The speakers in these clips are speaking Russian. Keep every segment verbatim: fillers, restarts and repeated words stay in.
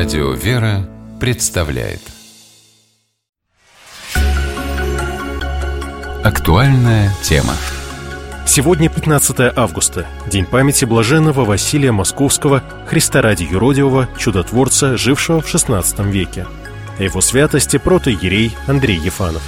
Радио «Вера» представляет актуальная тема. Сегодня пятнадцатое августа, день памяти блаженного Василия Московского, Христа ради юродивого, чудотворца, жившего в шестнадцатом веке. О его святости протоиерей Андрей Ефанов.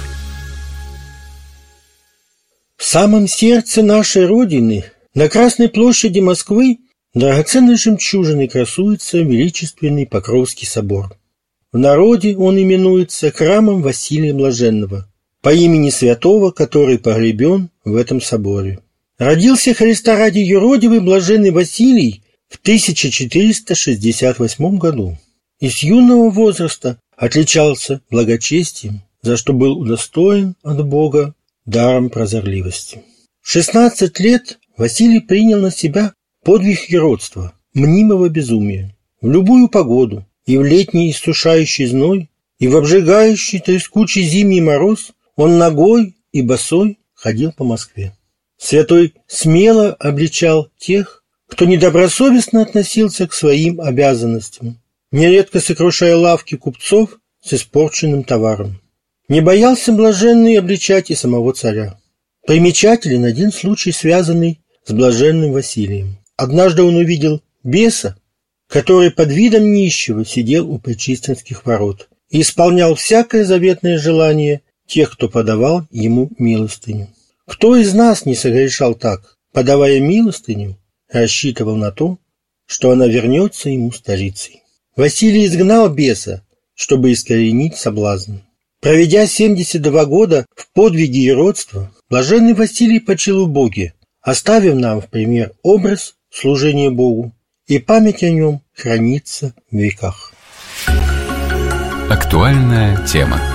В самом сердце нашей Родины, на Красной площади Москвы, драгоценной жемчужиной красуется величественный Покровский собор. В народе он именуется храмом Василия Блаженного, по имени святого, который погребен в этом соборе. Родился Христа ради юродивый блаженный Василий в тысяча четыреста шестьдесят восьмом году и с юного возраста отличался благочестием, за что был удостоен от Бога даром прозорливости. В шестнадцать лет Василий принял на себя подвиг юродства, мнимого безумия. В любую погоду, и в летний иссушающий зной, и в обжигающий трескучий зимний мороз, он нагой и босой ходил по Москве. Святой смело обличал тех, кто недобросовестно относился к своим обязанностям, нередко сокрушая лавки купцов с испорченным товаром. Не боялся блаженный обличать и самого царя. Примечателен один случай, связанный с блаженным Василием. Однажды он увидел беса, который под видом нищего сидел у Пречистинских ворот и исполнял всякое заветное желание тех, кто подавал ему милостыню. Кто из нас не согрешал так, подавая милостыню, рассчитывал на то, что она вернется ему старицей? Василий изгнал беса, чтобы искоренить соблазн. Проведя семьдесят два года в подвиге юродства, блаженный Василий почил у Боге, оставив нам в пример образ служения Богу, и память о нем хранится в веках. Актуальная тема.